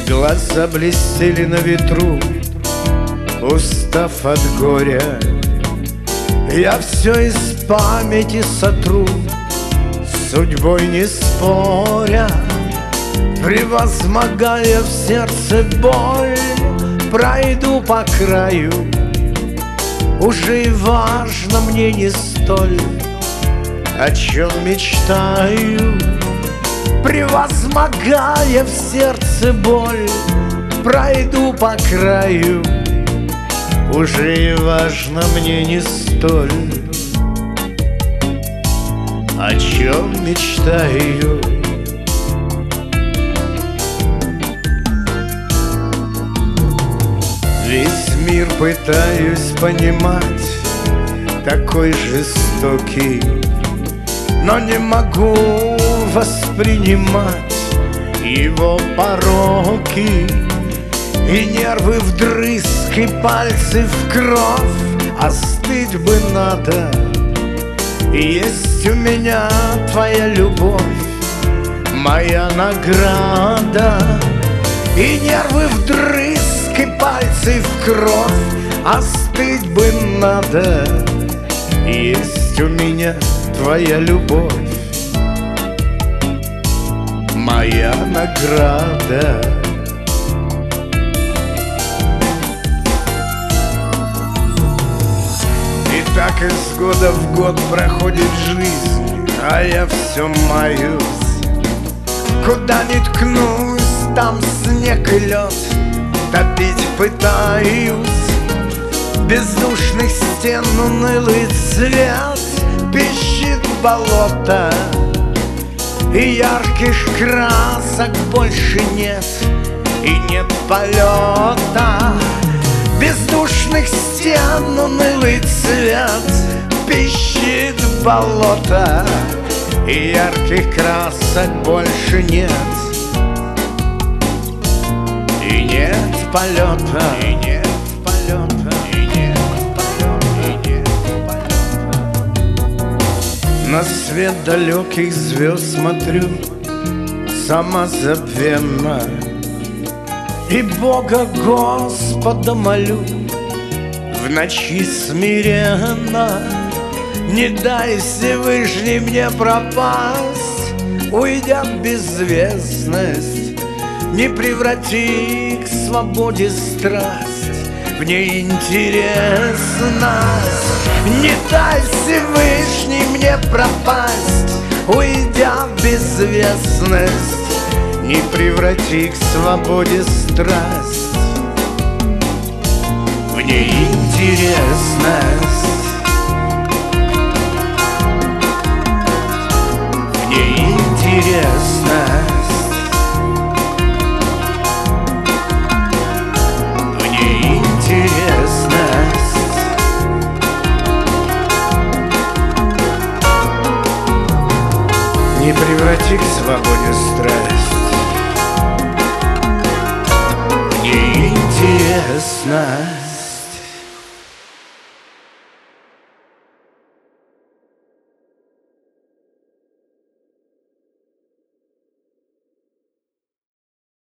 Глаза блестели на ветру, устав от горя. Я все из памяти сотру, судьбой не споря. Превозмогая в сердце боль, пройду по краю. Уже и важно мне не столь, о чем мечтаю. Превозмогая в сердце боль, пройду по краю. Уже и важно мне не столь, о чем мечтаю. Весь мир пытаюсь понимать, такой жестокий, но не могу воспринимать его пороки. И нервы вдрызг, и пальцы в кровь, остыть бы надо. Есть у меня твоя любовь, моя награда. И нервы вдрызг, и пальцы в кровь, остыть бы надо. Есть у меня твоя любовь, моя награда. И так из года в год проходит жизнь, а я все маюсь. Куда ни ткнусь, там снег и лед, топить пытаюсь. Бездушных стен унылый цвет, пищит болото. И ярких красок больше нет, и нет полета. Бездушных стен унылый цвет, пищит болото. И ярких красок больше нет, и нет полета, и нет полета, и нет полета, и нет полета. На свет далеких звезд смотрю самозабвенно, и Бога Господа молю в ночи смиренно. Не дай Всевышний мне пропасть, уйдя в безвестность. Не преврати к свободе страсть в неинтересность. Не дай Всевышний мне пропасть, уйдя в безвестность. Не преврати к свободе страсть в неинтересность. Не преврати к свободе страсть, неинтересно.